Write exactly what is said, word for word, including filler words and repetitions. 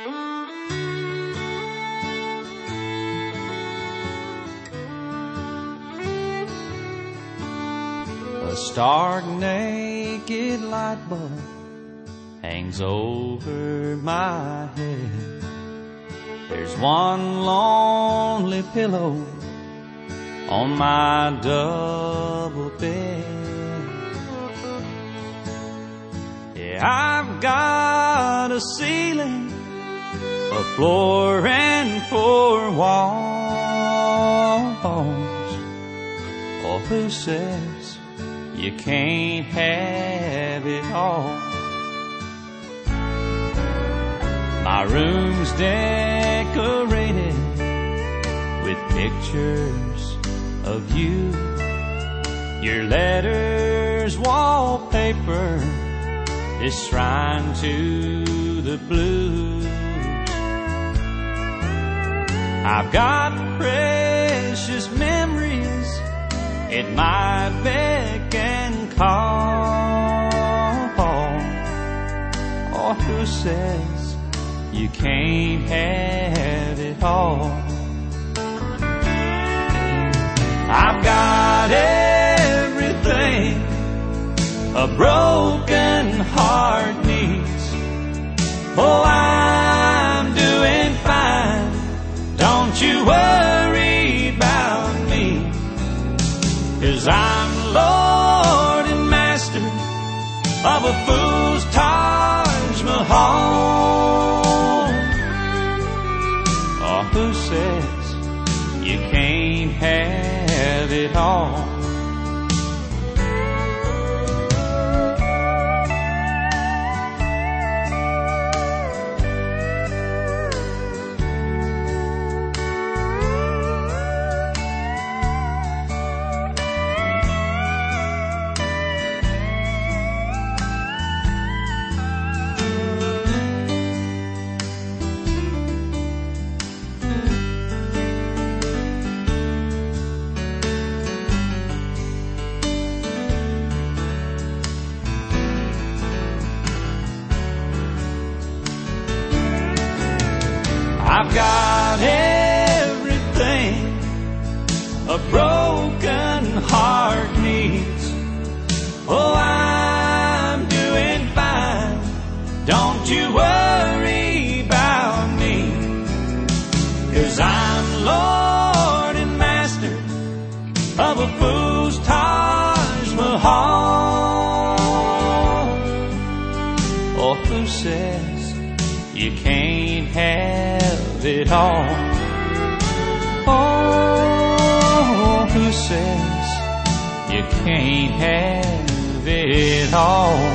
A stark naked light bulb hangs over my head. There's one lonely pillow on my double bed. Yeah, I've got a ceiling, a floor and four walls. Oh, who says you can't have it all? My room's decorated with pictures of you. Your letters, wallpaper is shrine to the blues. I've got precious memories at my beck and call. Oh, who says you can't have it all? I've got everything a broken heart needs. Oh, I'm doing fine. Don't you worry about me, 'cause I'm Lord and Master of a fool's Taj Mahal. Oh, who says you can't have it all? I've got everything a broken heart needs. Oh, I'm doing fine. Don't you worry about me, 'cause I'm Lord and Master of a fool's Taj Mahal. Oh, who says you can't have it all? Oh, who says you can't have it all?